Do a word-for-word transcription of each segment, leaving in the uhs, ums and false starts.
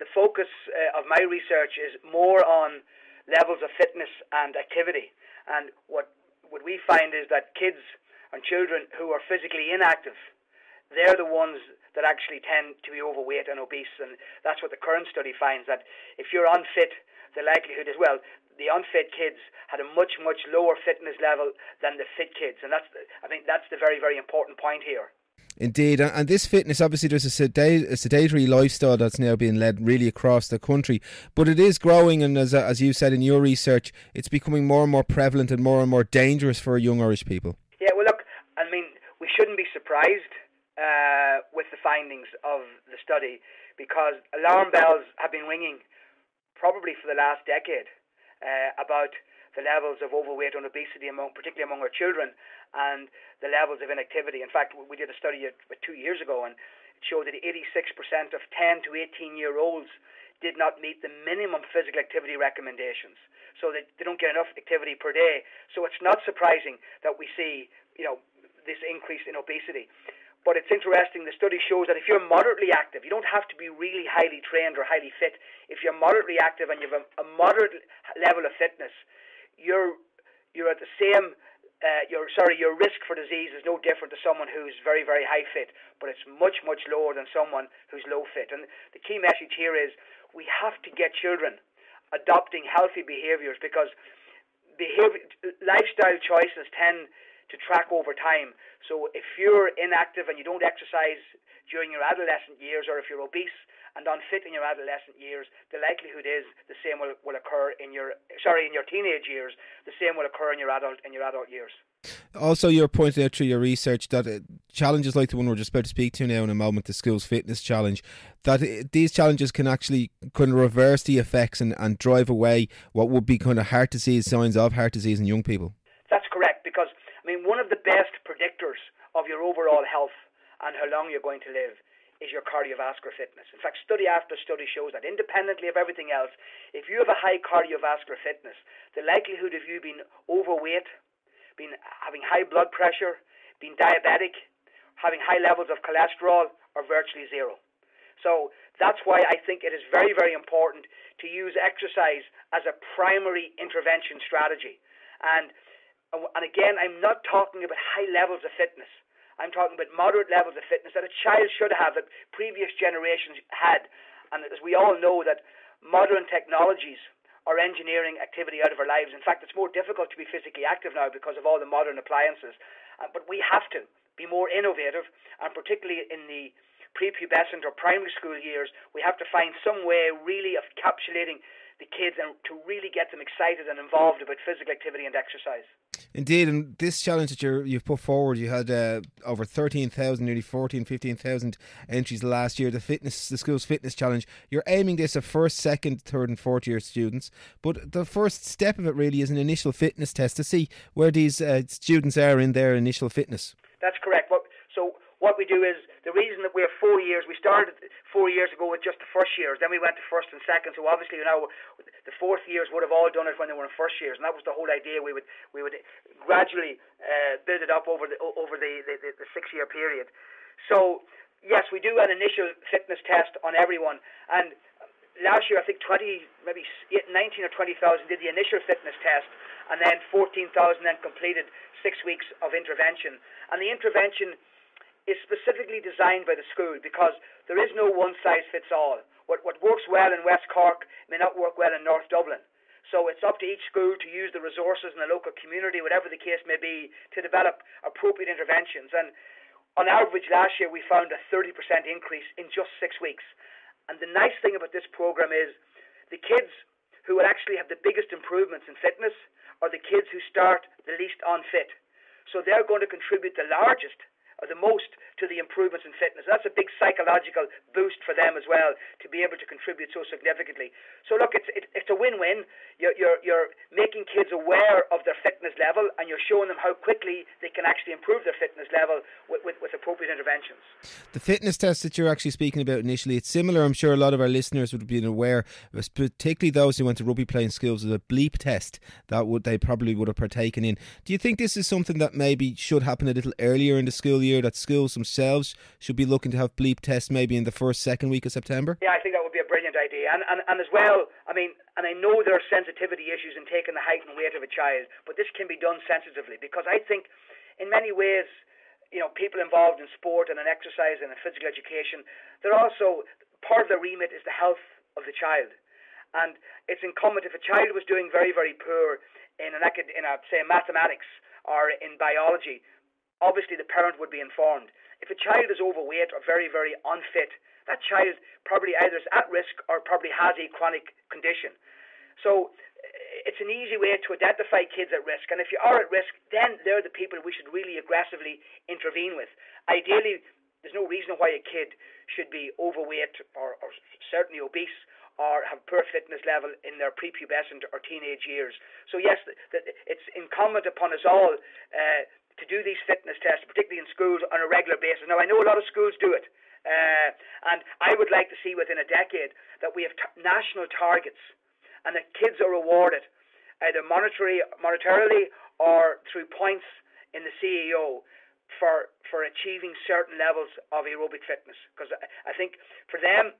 the focus uh, of my research is more on levels of fitness and activity. And what what we find is that kids and children who are physically inactive, they're the ones that actually tend to be overweight and obese. And that's what the current study finds, that if you're unfit, the likelihood is, well, the unfit kids had a much, much lower fitness level than the fit kids. And that's, I think that's the very, very important point here. Indeed, and this fitness, obviously there's a, sedat- a sedentary lifestyle that's now being led really across the country, but it is growing, and as as you said in your research, it's becoming more and more prevalent and more and more dangerous for young Irish people. Yeah, well look, I mean, we shouldn't be surprised uh, with the findings of the study, because alarm bells have been ringing probably for the last decade uh, about the levels of overweight and obesity, among, particularly among our children, and the levels of inactivity. In fact, we did a study two years ago, and it showed that eighty-six percent of ten to eighteen year olds did not meet the minimum physical activity recommendations. So they, they don't get enough activity per day. So it's not surprising that we see, you know, this increase in obesity. But it's interesting, the study shows that if you're moderately active, you don't have to be really highly trained or highly fit. If you're moderately active and you have a, a moderate level of fitness, you're you're at the same uh, your sorry your risk for disease is no different to someone who's very, very high fit, but it's much, much lower than someone who's low fit. And the key message here is we have to get children adopting healthy behaviours, because behavior lifestyle choices tend to track over time. So if you're inactive and you don't exercise during your adolescent years, or if you're obese and unfit in your adolescent years, the likelihood is the same will, will occur in your sorry in your teenage years. The same will occur in your adult in your adult years. Also, you're pointing out through your research that uh, challenges like the one we're just about to speak to now in a moment, the Schools Fitness Challenge, that uh, these challenges can actually kind of reverse the effects and, and drive away what would be kind of heart disease, signs of heart disease in young people. That's correct, because I mean, one of the best predictors of your overall health and how long you're going to live is your cardiovascular fitness. In fact, study after study shows that independently of everything else, if you have a high cardiovascular fitness, the likelihood of you being overweight, being having high blood pressure, being diabetic, having high levels of cholesterol are virtually zero. So that's why I think it is very, very important to use exercise as a primary intervention strategy. And and again, I'm not talking about high levels of fitness. I'm talking about moderate levels of fitness that a child should have, that previous generations had. And as we all know, that modern technologies are engineering activity out of our lives. In fact, it's more difficult to be physically active now because of all the modern appliances. Uh, but we have to be more innovative, and particularly in the prepubescent or primary school years, we have to find some way really of encapsulating the kids and to really get them excited and involved about physical activity and exercise. Indeed, and this challenge that you're, you've put forward, you had uh, over thirteen thousand, nearly fourteen, fifteen thousand entries last year, the fitness, the Schools Fitness Challenge. You're aiming this at first, second, third and fourth year students, but the first step of it really is an initial fitness test to see where these uh, students are in their initial fitness. That's correct. Well, so what we do is, the reason that we have four years, we started four years ago with just the first years, then we went to first and second, so obviously, you know, the fourth years would have all done it when they were in first years, and that was the whole idea. We would we would gradually uh, build it up over the over the, the, the six-year period. So, yes, we do an initial fitness test on everyone, and last year I think twenty, maybe nineteen or twenty thousand did the initial fitness test, and then fourteen thousand then completed six weeks of intervention. And the intervention is specifically designed by the school, because there is no one-size-fits-all. What what works well in West Cork may not work well in North Dublin. So it's up to each school to use the resources in the local community, whatever the case may be, to develop appropriate interventions. And on average last year we found a thirty percent increase in just six weeks. And the nice thing about this program is the kids who will actually have the biggest improvements in fitness are the kids who start the least unfit. So they're going to contribute the largest or the most to the improvements in fitness. That's a big psychological boost for them as well, to be able to contribute so significantly. So look, it's it, it's a win-win. You're, you're you're making kids aware of their fitness level, and you're showing them how quickly they can actually improve their fitness level with, with, with appropriate interventions. The fitness test that you're actually speaking about initially, it's similar, I'm sure a lot of our listeners would have been aware, particularly those who went to rugby playing schools, with a bleep test that would they probably would have partaken in. Do you think this is something that maybe should happen a little earlier in the school year, that schools themselves should be looking to have bleep tests maybe in the first, second week of September? Yeah, I think that would be a brilliant idea. And, and, and as well, I mean, and I know there are sensitivity issues in taking the height and weight of a child, but this can be done sensitively, because I think in many ways, you know, people involved in sport and in exercise and in physical education, they're also, part of their remit is the health of the child. And it's incumbent, if a child was doing very, very poor in an in a, say, mathematics or in biology, obviously the parent would be informed. If a child is overweight or very, very unfit, that child probably either is at risk or probably has a chronic condition. So it's an easy way to identify kids at risk. And if you are at risk, then they're the people we should really aggressively intervene with. Ideally, there's no reason why a kid should be overweight or, or certainly obese or have poor fitness level in their prepubescent or teenage years. So yes, it's incumbent upon us all uh, to do these fitness tests, particularly in schools, on a regular basis. Now, I know a lot of schools do it, uh, and I would like to see within a decade that we have t- national targets and that kids are rewarded either monetary, monetarily or through points in the C E O for for achieving certain levels of aerobic fitness. Because I, I think for them,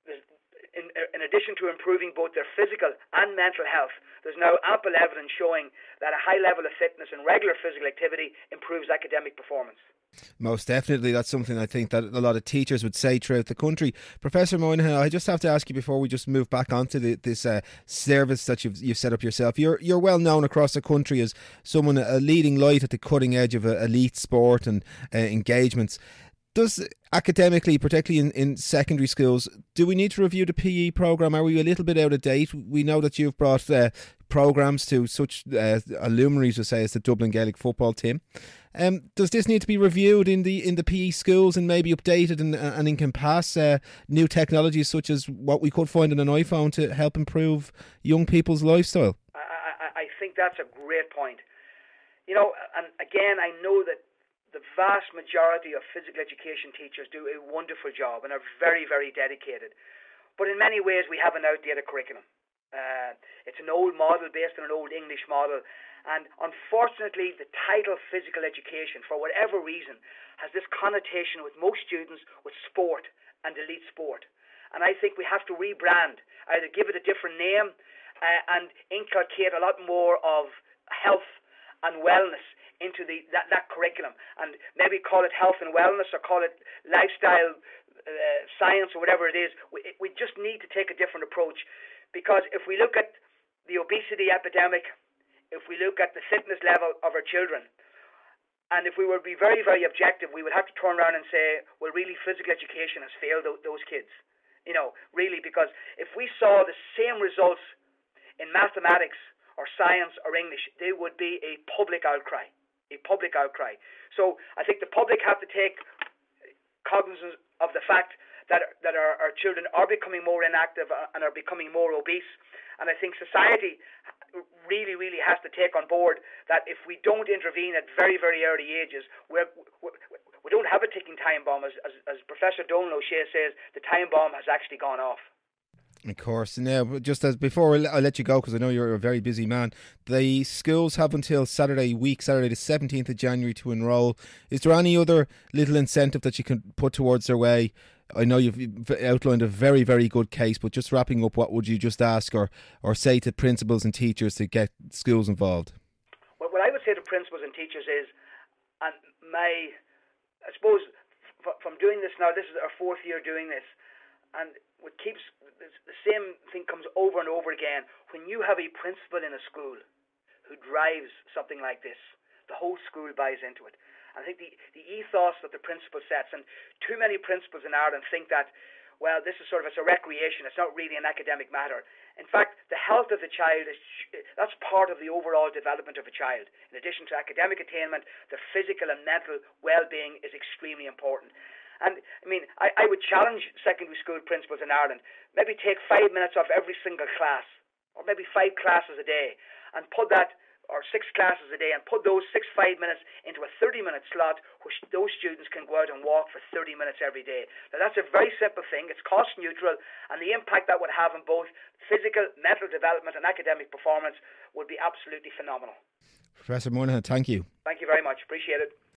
in, in addition to improving both their physical and mental health, there's now ample evidence showing that a high level of fitness and regular physical activity improves academic performance. Most definitely. That's something I think that a lot of teachers would say throughout the country. Professor Moynihan, I just have to ask you before we just move back onto the, this uh, service that you've, you've set up yourself. You're you're well known across the country as someone, a leading light at the cutting edge of uh, elite sport and uh, engagements. Does academically, particularly in, in secondary schools, do we need to review the P E programme? Are we a little bit out of date? We know that you've brought uh, programmes to such uh, luminaries, to say, as the Dublin Gaelic football team. Um, does this need to be reviewed in the in the P E schools and maybe updated and, and encompass uh, new technologies such as what we could find on an iPhone to help improve young people's lifestyle? I, I, I think that's a great point. You know, and again, I know that the vast majority of physical education teachers do a wonderful job and are very, very dedicated. But in many ways, we have an outdated curriculum. Uh, it's an old model based on an old English model. And unfortunately, the title physical education, for whatever reason, has this connotation with most students with sport and elite sport. And I think we have to rebrand, either give it a different name uh, and inculcate a lot more of health and wellness into the that, that curriculum, and maybe call it health and wellness or call it lifestyle uh, science or whatever it is. We, we just need to take a different approach, because if we look at the obesity epidemic, if we look at the fitness level of our children, and if we were to be very, very objective, we would have to turn around and say, well, really, physical education has failed th- those kids. You know, really, because if we saw the same results in mathematics or science or English, there would be a public outcry. A public outcry. So I think the public have to take cognizance of the fact that that our, our children are becoming more inactive and are becoming more obese. And I think society really, really has to take on board that if we don't intervene at very, very early ages, we're, we're, we don't have a ticking time bomb. As, as, as Professor Donal O'Shea says, the time bomb has actually gone off. Of course. Now, just as before I let you go, because I know you're a very busy man, the schools have until Saturday week, Saturday the seventeenth of January to enrol. Is there any other little incentive that you can put towards their way? I know you've outlined a very, very good case, but just wrapping up, what would you just ask or, or say to principals and teachers to get schools involved? Well, what I would say to principals and teachers is, and my, I suppose, from doing this now, this is our fourth year doing this, and what keeps the same thing comes over and over again. When you have a principal in a school who drives something like this, the whole school buys into it. I think the, the ethos that the principal sets, and too many principals in Ireland think that, well, this is sort of, it's a recreation, it's not really an academic matter. In fact, the health of the child, is that's part of the overall development of a child. In addition to academic attainment, the physical and mental well-being is extremely important. And, I mean, I, I would challenge secondary school principals in Ireland, maybe take five minutes off every single class, or maybe five classes a day, and put that, or six classes a day, and put those six, five minutes into a thirty-minute slot, which those students can go out and walk for thirty minutes every day. Now, that's a very simple thing. It's cost neutral, and the impact that would have on both physical, mental development, and academic performance would be absolutely phenomenal. Professor Moynihan, thank you. Thank you very much. Appreciate it.